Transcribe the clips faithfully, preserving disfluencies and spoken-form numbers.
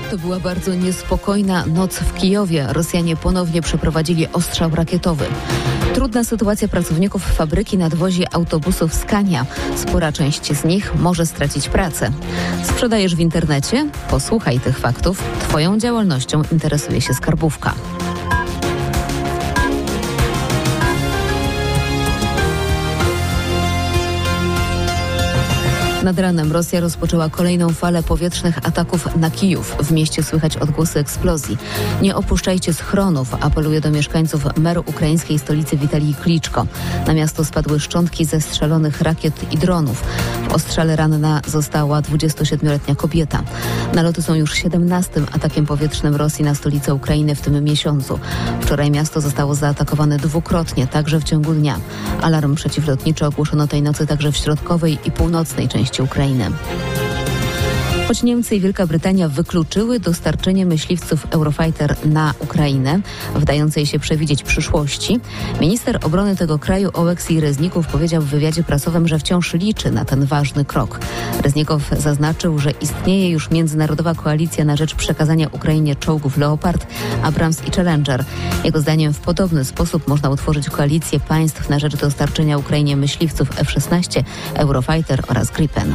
To była bardzo niespokojna noc w Kijowie. Rosjanie ponownie przeprowadzili ostrzał rakietowy. Trudna sytuacja pracowników fabryki nadwozi autobusów Scania. Spora część z nich może stracić pracę. Sprzedajesz w internecie? Posłuchaj tych faktów. Twoją działalnością interesuje się skarbówka. Nad ranem Rosja rozpoczęła kolejną falę powietrznych ataków na Kijów. W mieście słychać odgłosy eksplozji. Nie opuszczajcie schronów, apeluje do mieszkańców mer ukraińskiej stolicy Witalij Kliczko. Na miasto spadły szczątki zestrzelonych rakiet i dronów. W ostrzale ranna została dwudziestosiedmioletnia kobieta. Naloty są już siedemnastym atakiem powietrznym Rosji na stolicę Ukrainy w tym miesiącu. Wczoraj miasto zostało zaatakowane dwukrotnie, także w ciągu dnia. Alarm przeciwlotniczy ogłoszono tej nocy także w środkowej i północnej części Ukrainy. Choć Niemcy i Wielka Brytania wykluczyły dostarczenie myśliwców Eurofighter na Ukrainę, wdającej się przewidzieć przyszłości, minister obrony tego kraju Oleksij Reznikow powiedział w wywiadzie prasowym, że wciąż liczy na ten ważny krok. Reznikow zaznaczył, że istnieje już międzynarodowa koalicja na rzecz przekazania Ukrainie czołgów Leopard, Abrams i Challenger. Jego zdaniem w podobny sposób można utworzyć koalicję państw na rzecz dostarczenia Ukrainie myśliwców F szesnaście, Eurofighter oraz Gripen.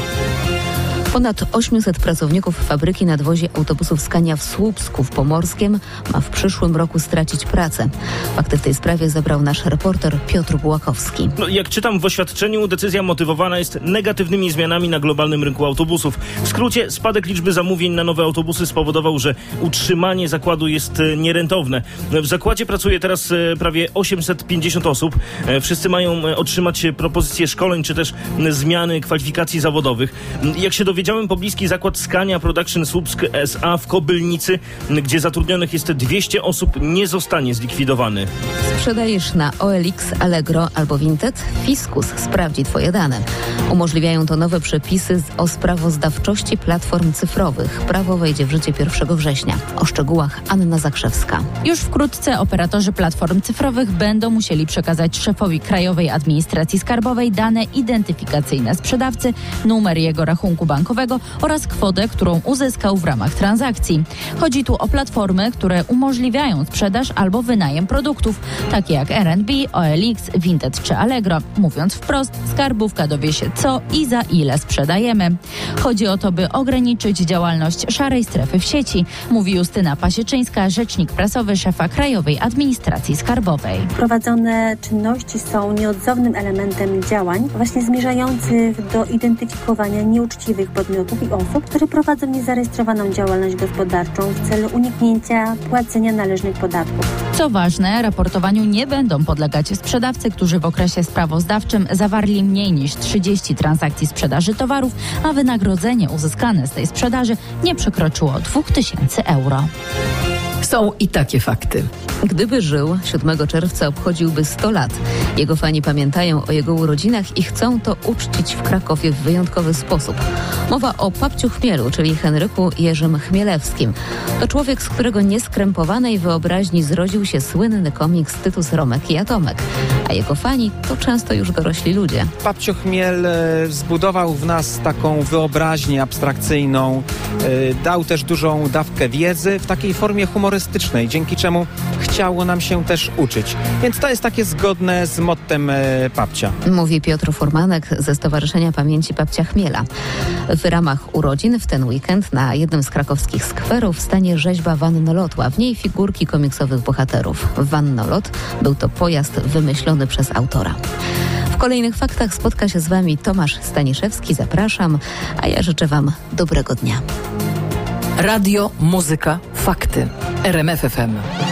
Ponad osiemset pracowników fabryki nadwozi autobusów Scania w Słupsku w Pomorskiem ma w przyszłym roku stracić pracę. Fakty w tej sprawie zebrał nasz reporter Piotr Bułakowski. No, jak czytam w oświadczeniu, decyzja motywowana jest negatywnymi zmianami na globalnym rynku autobusów. W skrócie, spadek liczby zamówień na nowe autobusy spowodował, że utrzymanie zakładu jest nierentowne. W zakładzie pracuje teraz prawie osiemset pięćdziesiąt osób. Wszyscy mają otrzymać propozycje szkoleń czy też zmiany kwalifikacji zawodowych. Jak się dowiedziałem, pobliski zakład Scania Production Słupsk S A w Kobylnicy, gdzie zatrudnionych jest dwieście osób, nie zostanie zlikwidowany. Sprzedajesz na O L X, Allegro albo Vinted? Fiskus sprawdzi Twoje dane. Umożliwiają to nowe przepisy o sprawozdawczości platform cyfrowych. Prawo wejdzie w życie pierwszego września. O szczegółach Anna Zakrzewska. Już wkrótce operatorzy platform cyfrowych będą musieli przekazać szefowi Krajowej Administracji Skarbowej dane identyfikacyjne sprzedawcy, numer jego rachunku bankowego oraz kwotę, którą uzyskał w ramach transakcji. Chodzi tu o platformy, które umożliwiają sprzedaż albo wynajem produktów, takie jak R and B, O L X, Vinted czy Allegro. Mówiąc wprost, skarbówka dowie się, co i za ile sprzedajemy. Chodzi o to, by ograniczyć działalność szarej strefy w sieci, mówi Justyna Pasieczyńska, rzecznik prasowy szefa Krajowej Administracji Skarbowej. Prowadzone czynności są nieodzownym elementem działań właśnie zmierzających do identyfikowania nieuczciwych podmiotów i osób, które prowadzą niezarejestrowaną działalność gospodarczą w celu uniknięcia płacenia należnych podatków. Co ważne, raportowaniu nie będą podlegać sprzedawcy, którzy w okresie sprawozdawczym zawarli mniej niż trzydzieści transakcji sprzedaży towarów, a wynagrodzenie uzyskane z tej sprzedaży nie przekroczyło dwa tysiące euro. Są i takie fakty. Gdyby żył, siódmego czerwca obchodziłby sto lat. Jego fani pamiętają o jego urodzinach i chcą to uczcić w Krakowie w wyjątkowy sposób. Mowa o Papciu Chmielu, czyli Henryku Jerzym Chmielewskim. To człowiek, z którego nieskrępowanej wyobraźni zrodził się słynny komiks Tytus, Romek i Atomek. A jego fani to często już dorośli ludzie. Papcio Chmiel zbudował w nas taką wyobraźnię abstrakcyjną. Dał też dużą dawkę wiedzy w takiej formie humorystycznej, dzięki czemu chciało nam się też uczyć. Więc to jest takie zgodne z mottem Papcia. Mówi Piotr Furmanek ze Stowarzyszenia Pamięci Papcia Chmiela. W ramach urodzin w ten weekend na jednym z krakowskich skwerów stanie rzeźba Wannolotu, a w niej figurki komiksowych bohaterów. Wannolot był to pojazd wymyślony przez autora. W kolejnych faktach spotka się z Wami Tomasz Staniszewski. Zapraszam, a ja życzę Wam dobrego dnia. Radio, muzyka, fakty. R M F F M.